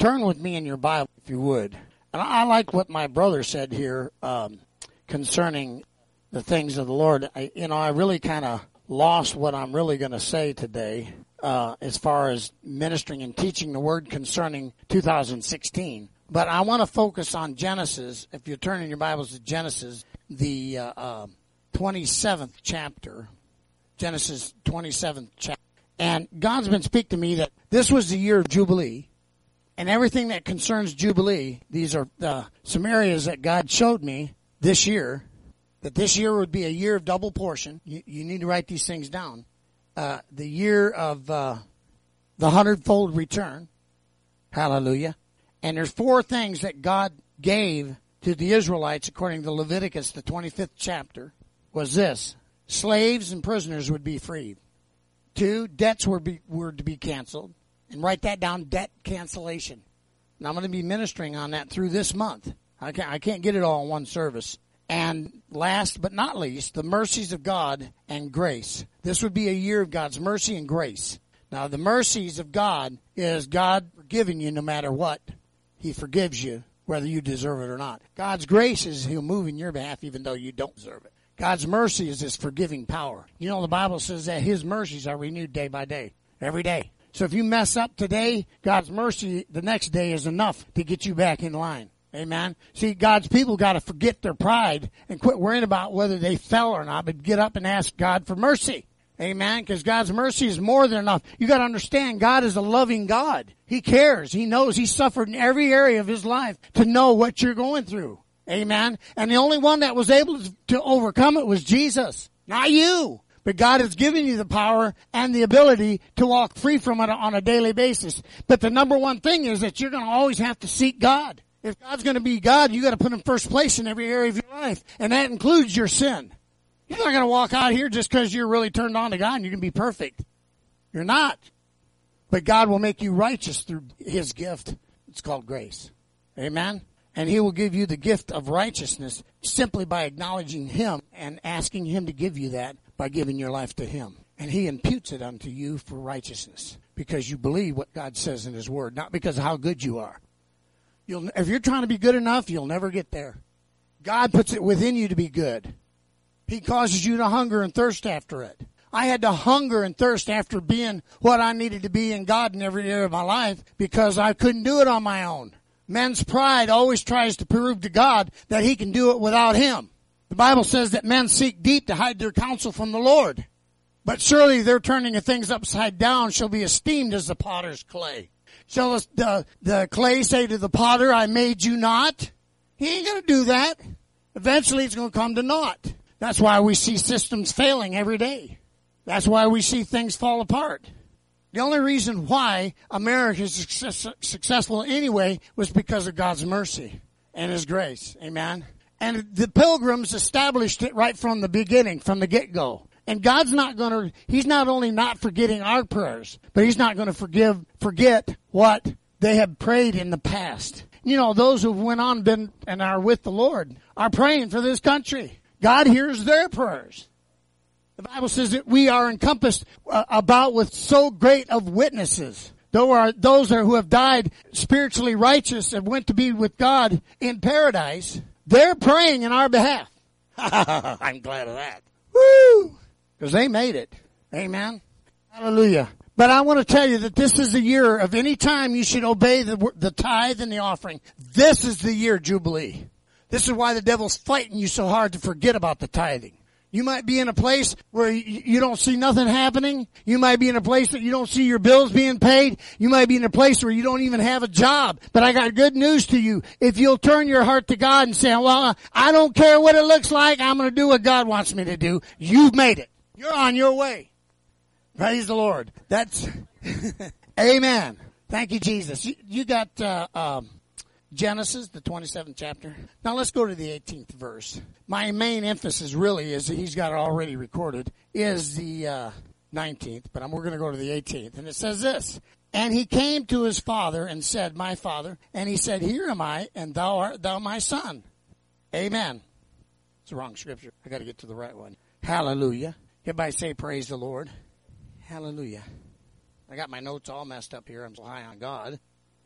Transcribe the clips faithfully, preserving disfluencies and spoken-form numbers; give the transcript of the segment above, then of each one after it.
turn with me in your Bible, if you would. And I, I like what my brother said here um, concerning the things of the Lord. I, you know, I really kind of lost what I'm really going to say today uh, as far as ministering and teaching the Word concerning two thousand sixteen. But I want to focus on Genesis. If you turn in your Bibles to Genesis, the uh, uh, twenty-seventh chapter, Genesis twenty-seventh chapter. And God's been speaking to me that this was the year of Jubilee. And everything that concerns Jubilee, these are uh, some areas that God showed me this year, that this year would be a year of double portion. You, you need to write these things down. Uh, the year of uh, the hundredfold return. Hallelujah. And there's four things that God gave to the Israelites according to Leviticus, the twenty-fifth chapter, was this. Slaves and prisoners would be freed. Two, debts were, be, were to be canceled. And write that down, debt cancellation. And I'm going to be ministering on that through this month. I can't, I can't get it all in one service. And last but not least, the mercies of God and grace. This would be a year of God's mercy and grace. Now, the mercies of God is God forgiving you no matter what. He forgives you, whether you deserve it or not. God's grace is He'll move in your behalf even though you don't deserve it. God's mercy is His forgiving power. You know, the Bible says that His mercies are renewed day by day, every day. So if you mess up today, God's mercy the next day is enough to get you back in line. Amen. See, God's people got to forget their pride and quit worrying about whether they fell or not, but get up and ask God for mercy. Amen. Because God's mercy is more than enough. You got to understand, God is a loving God. He cares. He knows. He suffered in every area of His life to know what you're going through. Amen. And the only one that was able to overcome it was Jesus, not you. But God has given you the power and the ability to walk free from it on a daily basis. But the number one thing is that you're going to always have to seek God. If God's going to be God, you got to put Him first place in every area of your life. And that includes your sin. You're not going to walk out here just because you're really turned on to God and you can be perfect. You're not. But God will make you righteous through His gift. It's called grace. Amen? And He will give you the gift of righteousness simply by acknowledging Him and asking Him to give you that by giving your life to Him. And He imputes it unto you for righteousness because you believe what God says in His Word, not because of how good you are. You'll, if you're trying to be good enough, you'll never get there. God puts it within you to be good. He causes you to hunger and thirst after it. I had to hunger and thirst after being what I needed to be in God in every area of my life because I couldn't do it on my own. Men's pride always tries to prove to God that He can do it without Him. The Bible says that men seek deep to hide their counsel from the Lord. But surely their turning of things upside down shall be esteemed as the potter's clay. Shall the, the clay say to the potter, I made you not? He ain't going to do that. Eventually it's going to come to naught. That's why we see systems failing every day. That's why we see things fall apart. The only reason why America is success, successful anyway was because of God's mercy and His grace. Amen. And the Pilgrims established it right from the beginning, from the get-go. And God's not going to, He's not only not forgetting our prayers, but He's not going to forgive, forget what they have prayed in the past. You know, those who went on been and are with the Lord are praying for this country. God hears their prayers. The Bible says that we are encompassed uh, about with so great of witnesses. Though are those who have died spiritually righteous and went to be with God in paradise, they're praying in our behalf. I'm glad of that. Woo! Because they made it. Amen. Hallelujah. But I want to tell you that this is the year of any time you should obey the, the tithe and the offering. This is the year Jubilee. This is why the devil's fighting you so hard to forget about the tithing. You might be in a place where you don't see nothing happening. You might be in a place that you don't see your bills being paid. You might be in a place where you don't even have a job. But I got good news to you. If you'll turn your heart to God and say, well, I don't care what it looks like. I'm going to do what God wants me to do. You've made it. You're on your way. Praise the Lord. That's, amen. Thank you, Jesus. You, you got, uh, um, Genesis, the twenty-seventh chapter. Now let's go to the eighteenth verse. My main emphasis really is, he's got it already recorded, is the uh, nineteenth, but I'm, we're going to go to the eighteenth. And it says this, and he came to his father and said, my father, and he said, here am I, and thou art thou my son. Amen. It's the wrong scripture. I got to get to the right one. Hallelujah. Everybody say praise the Lord. Hallelujah. I got my notes all messed up here. I'm so high on God.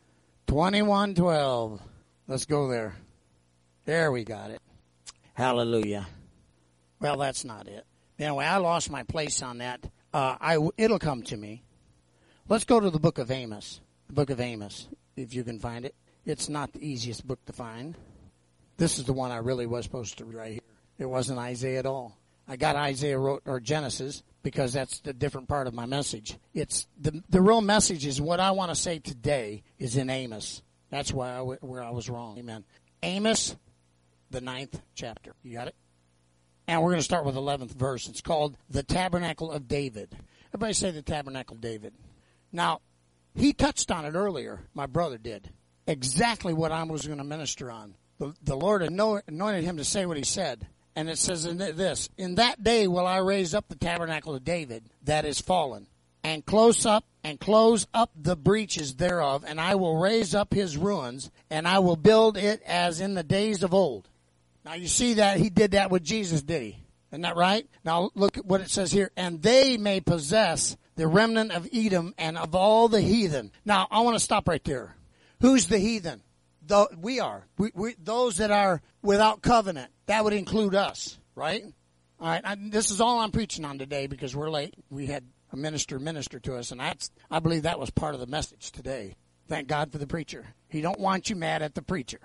twenty-one twelve. Let's go there. There we got it. Hallelujah. Well, that's not it. Anyway, I lost my place on that. Uh, I, it'll come to me. Let's go to the book of Amos. The book of Amos, if you can find it. It's not the easiest book to find. This is the one I really was supposed to read right here. It wasn't Isaiah at all. I got Isaiah wrote or Genesis because that's the different part of my message. It's the the real message is what I want to say today is in Amos. That's why I, where I was wrong. Amen. Amos, the ninth chapter. You got it? And we're going to start with the eleventh verse. It's called the Tabernacle of David. Everybody say the Tabernacle of David. Now, he touched on it earlier. My brother did. Exactly what I was going to minister on. The, the Lord anointed him to say what he said. And it says in this, in that day will I raise up the tabernacle of David that is fallen, and close up and close up the breaches thereof, and I will raise up his ruins, and I will build it as in the days of old. Now you see that he did that with Jesus, did he? Isn't that right? Now look at what it says here. And they may possess the remnant of Edom and of all the heathen. Now I want to stop right there. Who's the heathen? The, we are. We, we, those that are without covenant. That would include us, right? All right. I, this is all I'm preaching on today because we're late. We had a minister minister to us, and that's, I believe that was part of the message today. Thank God for the preacher. He don't want you mad at the preacher.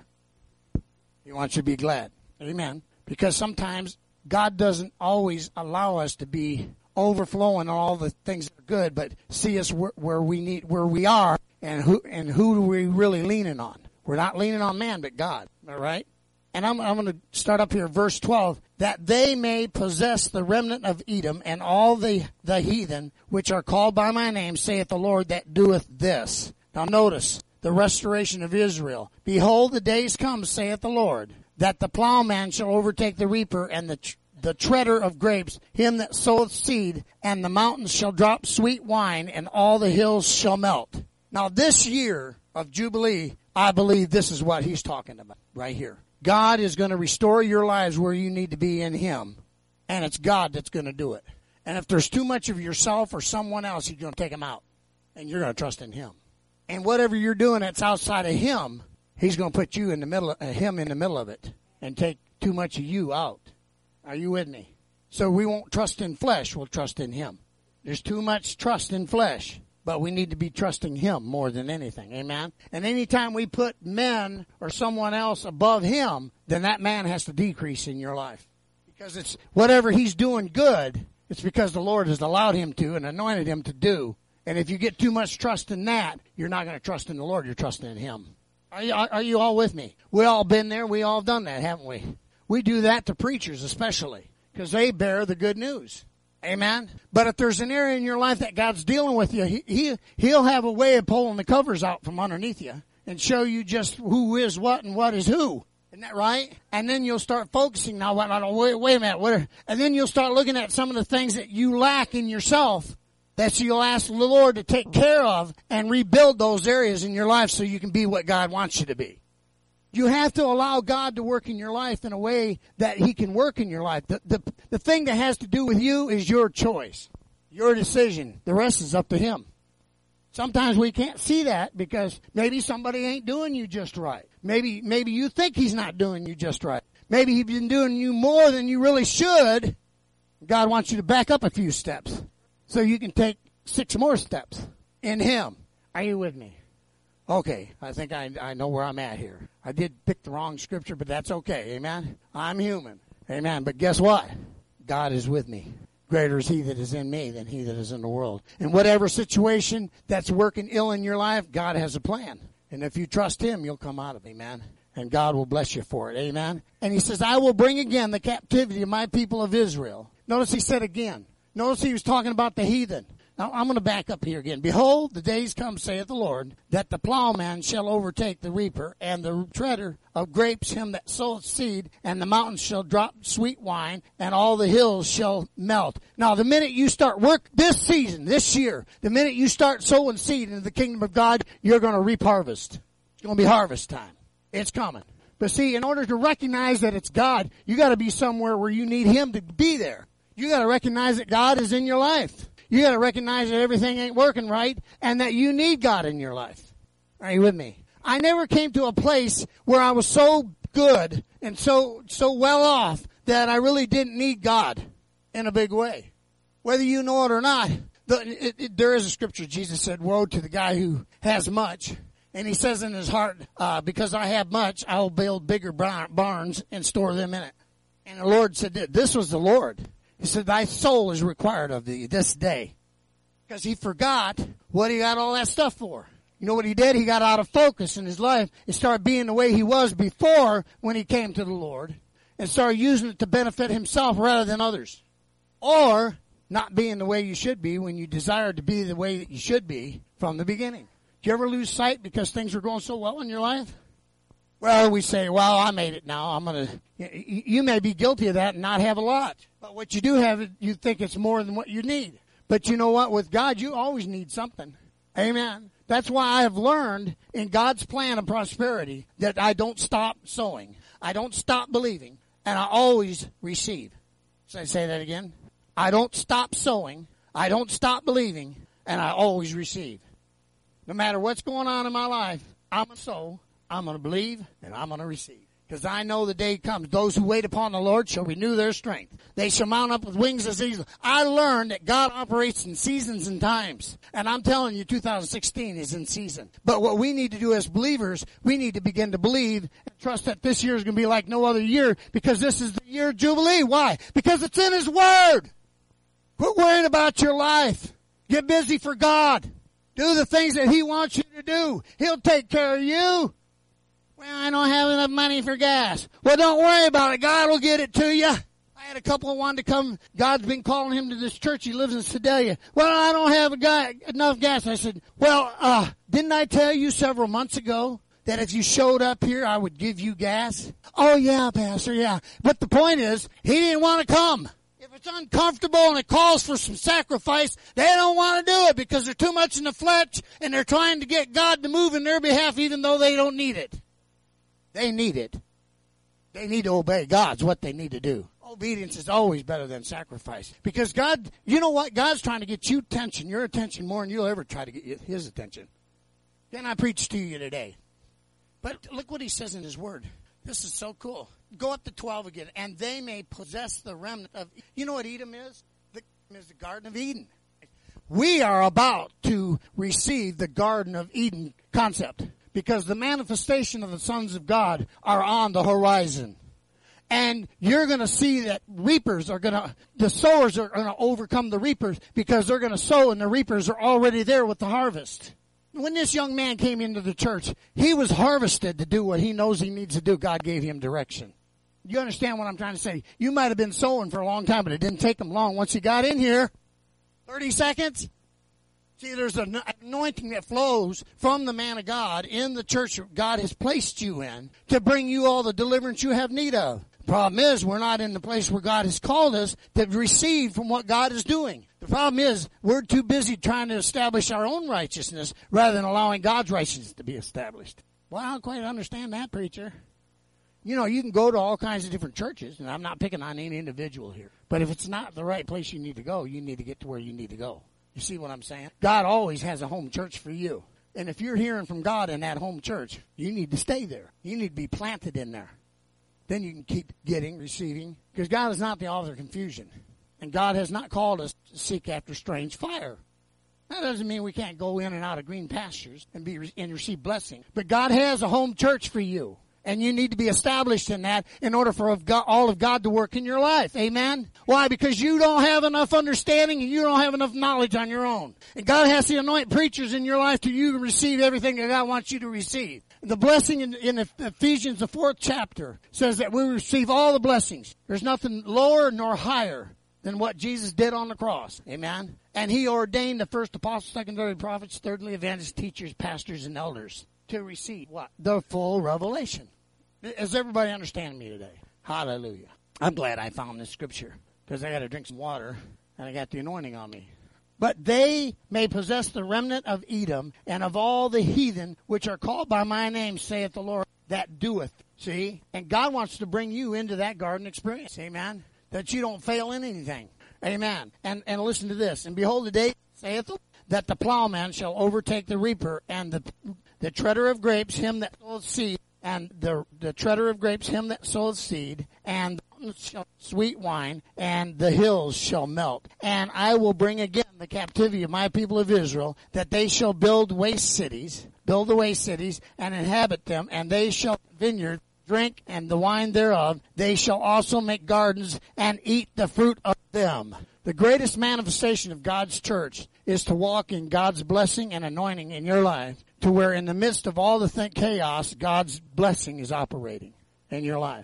He wants you to be glad. Amen. Because sometimes God doesn't always allow us to be overflowing on all the things that are good, but see us where, where we need, where we are, and who and who are we really leaning on? We're not leaning on man, but God. All right. And I'm, I'm going to start up here, verse twelve. That they may possess the remnant of Edom and all the, the heathen, which are called by my name, saith the Lord that doeth this. Now notice, the restoration of Israel. Behold, the days come, saith the Lord, that the plowman shall overtake the reaper, and the tr- the treader of grapes, him that soweth seed, and the mountains shall drop sweet wine, and all the hills shall melt. Now this year of Jubilee, I believe this is what he's talking about right here. God is going to restore your lives where you need to be in him, and it's God that's going to do it. And if there's too much of yourself or someone else, he's going to take them out, and you're going to trust in him. And whatever you're doing that's outside of him, he's going to put you in the middle, of, uh, him in the middle of it, and take too much of you out. Are you with me? So we won't trust in flesh, we'll trust in him. There's too much trust in flesh, but we need to be trusting him more than anything. Amen? And anytime we put men or someone else above him, then that man has to decrease in your life. Because it's whatever he's doing good, it's because the Lord has allowed him to and anointed him to do. And if you get too much trust in that, you're not going to trust in the Lord, you're trusting in him. Are you, are you all with me? We all been there, we all done that, haven't we? We do that to preachers especially, because they bear the good news. Amen? But if there's an area in your life that God's dealing with you, he, he, he'll have a way of pulling the covers out from underneath you and show you just who is what and what is who. Isn't that right? And then you'll start focusing now. Wait, wait a minute. What are, and then you'll start looking at some of the things that you lack in yourself that you'll ask the Lord to take care of and rebuild those areas in your life so you can be what God wants you to be. You have to allow God to work in your life in a way that he can work in your life. The, the, the thing that has to do with you is your choice, your decision. The rest is up to him. Sometimes we can't see that because maybe somebody ain't doing you just right. Maybe, maybe you think he's not doing you just right. Maybe he's been doing you more than you really should. God wants you to back up a few steps so you can take six more steps in him. Are you with me? Okay, I think I, I know where I'm at here. I did pick the wrong scripture, but that's okay. Amen? I'm human. Amen. But guess what? God is with me. Greater is he that is in me than he that is in the world. In whatever situation that's working ill in your life, God has a plan. And if you trust him, you'll come out of it. Amen? And God will bless you for it. Amen? And he says, I will bring again the captivity of my people of Israel. Notice he said again. Notice he was talking about the heathen. Now, I'm going to back up here again. Behold, the days come, saith the Lord, that the plowman shall overtake the reaper, and the treader of grapes him that soweth seed, and the mountains shall drop sweet wine, and all the hills shall melt. Now, the minute you start work this season, this year, the minute you start sowing seed into the kingdom of God, you're going to reap harvest. It's going to be harvest time. It's coming. But see, in order to recognize that it's God, you got to be somewhere where you need him to be there. You got to recognize that God is in your life. You got to recognize that everything ain't working right and that you need God in your life. Are you with me? I never came to a place where I was so good and so so well off that I really didn't need God in a big way. Whether you know it or not, the, it, it, there is a scripture. Jesus said, woe to the guy who has much. And he says in his heart, uh, because I have much, I will build bigger barns and store them in it. And the Lord said, this was the Lord. He said, thy soul is required of thee this day. Because he forgot what he got all that stuff for. You know what he did? He got out of focus in his life and started being the way he was before when he came to the Lord, and started using it to benefit himself rather than others. Or not being the way you should be when you desire to be the way that you should be from the beginning. Do you ever lose sight because things are going so well in your life? Well, we say, well, I made it now. I'm going to, you may be guilty of that and not have a lot. But what you do have, you think it's more than what you need. But you know what? With God, you always need something. Amen. That's why I have learned in God's plan of prosperity that I don't stop sowing. I don't stop believing. And I always receive. Should I say that again? I don't stop sowing. I don't stop believing. And I always receive. No matter what's going on in my life, I'm going to sow, I'm going to believe, and I'm going to receive. Because I know the day comes. Those who wait upon the Lord shall renew their strength. They shall mount up with wings as eagles. I learned that God operates in seasons and times. And I'm telling you, two thousand sixteen is in season. But what we need to do as believers, we need to begin to believe and trust that this year is going to be like no other year, because this is the year of Jubilee. Why? Because it's in His Word. Quit worrying about your life. Get busy for God. Do the things that He wants you to do. He'll take care of you. Well, I don't have enough money for gas. Well, don't worry about it. God will get it to you. I had a couple who wanted to come. God's been calling him to this church. He lives in Sedalia. Well, I don't have a guy, enough gas. I said, well, uh, didn't I tell you several months ago that if you showed up here, I would give you gas? Oh, yeah, Pastor, yeah. But the point is, he didn't want to come. If it's uncomfortable and it calls for some sacrifice, they don't want to do it because they're too much in the flesh and they're trying to get God to move in their behalf even though they don't need it. They need it. They need to obey God's what they need to do. Obedience is always better than sacrifice. Because God, you know what? God's trying to get you attention, your attention, more than you'll ever try to get His attention. Then I preach to you today. But look what He says in His Word. This is so cool. Go up to twelve again. And they may possess the remnant of, you know what Edom is? The is the Garden of Eden. We are about to receive the Garden of Eden concept. Because the manifestation of the sons of God are on the horizon. And you're going to see that reapers are going to, the sowers are going to overcome the reapers because they're going to sow and the reapers are already there with the harvest. When this young man came into the church, he was harvested to do what he knows he needs to do. God gave him direction. You understand what I'm trying to say? You might have been sowing for a long time, but it didn't take him long. Once he got in here, thirty seconds. See, there's an anointing that flows from the man of God in the church that God has placed you in to bring you all the deliverance you have need of. The problem is we're not in the place where God has called us to receive from what God is doing. The problem is we're too busy trying to establish our own righteousness rather than allowing God's righteousness to be established. Well, I don't quite understand that, preacher. You know, you can go to all kinds of different churches, and I'm not picking on any individual here. But if it's not the right place you need to go, you need to get to where you need to go. You see what I'm saying? God always has a home church for you. And if you're hearing from God in that home church, you need to stay there. You need to be planted in there. Then you can keep getting, receiving. Because God is not the author of confusion. And God has not called us to seek after strange fire. That doesn't mean we can't go in and out of green pastures and be and receive blessing. But God has a home church for you. And you need to be established in that in order for all of God to work in your life. Amen? Why? Because you don't have enough understanding and you don't have enough knowledge on your own. And God has to anoint preachers in your life to you to receive everything that God wants you to receive. The blessing in, in Ephesians, the fourth chapter, says that we receive all the blessings. There's nothing lower nor higher than what Jesus did on the cross. Amen? And He ordained the first apostles, secondary prophets, thirdly evangelists, teachers, pastors, and elders to receive what? The full revelation. Does everybody understand me today? Hallelujah. I'm glad I found this scripture because I got to drink some water and I got the anointing on me. But they may possess the remnant of Edom and of all the heathen which are called by my name, saith the Lord, that doeth. See? And God wants to bring you into that garden experience. Amen? That you don't fail in anything. Amen. And and listen to this. And behold, the day, saith the Lord, that the plowman shall overtake the reaper, and the The treader of grapes, him that soweth seed, and the the treader of grapes, him that soweth seed, and the mountains shall sweet wine, and the hills shall melt. And I will bring again the captivity of my people of Israel, that they shall build waste cities, build the waste cities, and inhabit them, and they shall vineyard, drink, and the wine thereof. They shall also make gardens, and eat the fruit of them. The greatest manifestation of God's church is to walk in God's blessing and anointing in your life, to where in the midst of all the th- chaos, God's blessing is operating in your life.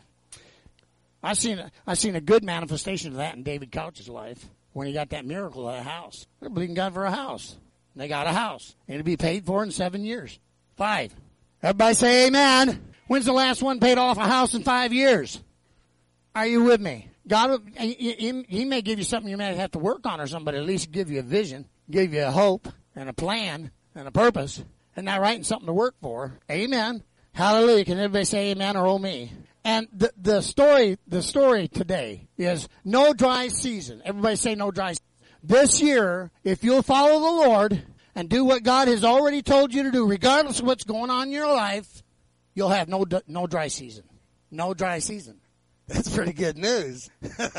I seen I seen a good manifestation of that in David Couch's life when he got that miracle of a house. They're believing God for a house. And they got a house. And it'll be paid for in seven years. Five. Everybody say amen. When's the last one paid off a house in five years? Are you with me? God, he, he may give you something you may have to work on or something, but at least give you a vision, give you a hope and a plan and a purpose. And not writing something to work for. Amen. Hallelujah. Can everybody say amen or oh me? And the, the story, the story today is no dry season. Everybody say no dry season. This year, if you'll follow the Lord and do what God has already told you to do, regardless of what's going on in your life, you'll have no, no dry season. No dry season. That's pretty good news.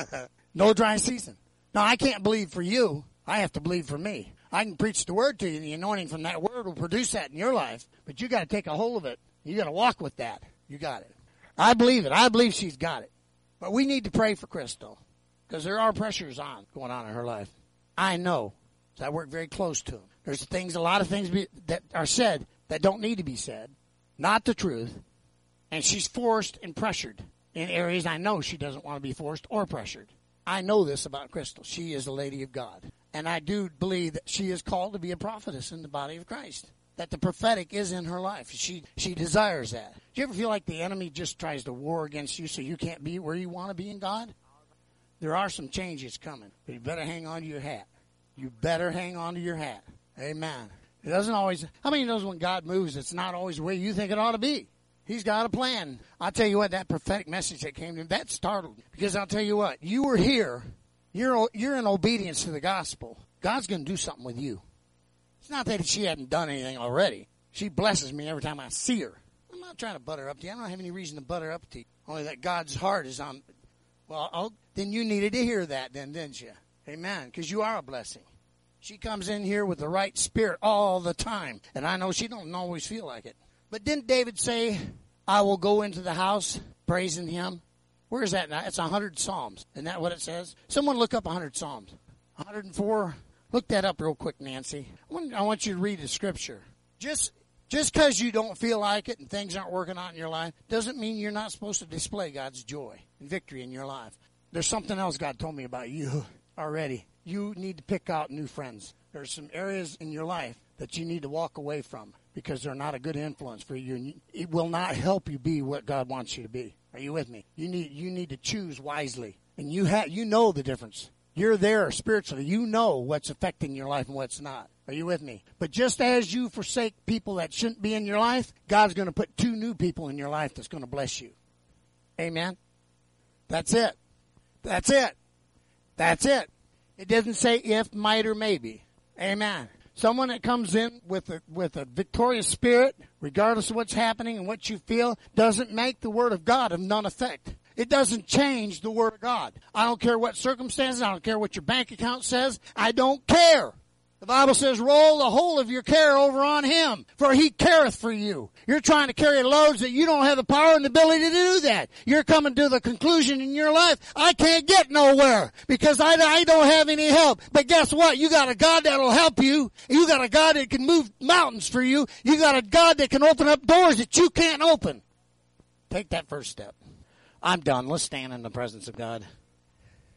No dry season. Now, I can't believe for you. I have to believe for me. I can preach the word to you, and the anointing from that word will produce that in your life. But you got to take a hold of it. You got to walk with that. You got it. I believe it. I believe she's got it. But we need to pray for Crystal, because there are pressures on going on in her life. I know, because I work very close to them. There's things, a lot of things be, that are said that don't need to be said, not the truth, and she's forced and pressured in areas I know she doesn't want to be forced or pressured. I know this about Crystal. She is a lady of God. And I do believe that she is called to be a prophetess in the body of Christ. That the prophetic is in her life. She she desires that. Do you ever feel like the enemy just tries to war against you so you can't be where you want to be in God? There are some changes coming. But you better hang on to your hat. You better hang on to your hat. Amen. It doesn't always... How many knows when God moves, it's not always the way you think it ought to be? He's got a plan. I'll tell you what, that prophetic message that came to him, that startled me. Because I'll tell you what, you were here... You're you're in obedience to the gospel. God's going to do something with you. It's not that she hadn't done anything already. She blesses me every time I see her. I'm not trying to butt her up to you. I don't have any reason to butt her up to you. Only that God's heart is on. Well, oh, then you needed to hear that then, didn't you? Amen. Because you are a blessing. She comes in here with the right spirit all the time. And I know she don't always feel like it. But didn't David say, I will go into the house praising him? Where is that now? It's one hundred Psalms. Isn't that what it says? Someone look up one hundred Psalms. one hundred four. Look that up real quick, Nancy. I want, I want you to read the scripture. Just just because you don't feel like it and things aren't working out in your life doesn't mean you're not supposed to display God's joy and victory in your life. There's something else God told me about you already. You need to pick out new friends. There's some areas in your life that you need to walk away from because they're not a good influence for you. And it will not help you be what God wants you to be. Are you with me? You need you need to choose wisely. And you have you know the difference. You're there spiritually. You know what's affecting your life and what's not. Are you with me? But just as you forsake people that shouldn't be in your life, God's going to put two new people in your life that's going to bless you. Amen? That's it. That's it. That's it. It doesn't say if, might, or maybe. Amen. Someone that comes in with a, with a victorious spirit, regardless of what's happening and what you feel, doesn't make the word of God of none effect. It doesn't change the word of God. I don't care what circumstances. I don't care what your bank account says. I don't care. The Bible says, roll the whole of your care over on him, for he careth for you. You're trying to carry loads that you don't have the power and the ability to do that. You're coming to the conclusion in your life, I can't get nowhere because I, I don't have any help. But guess what? You got a God that'll help you. You got a God that can move mountains for you. You got a God that can open up doors that you can't open. Take that first step. I'm done. Let's stand in the presence of God.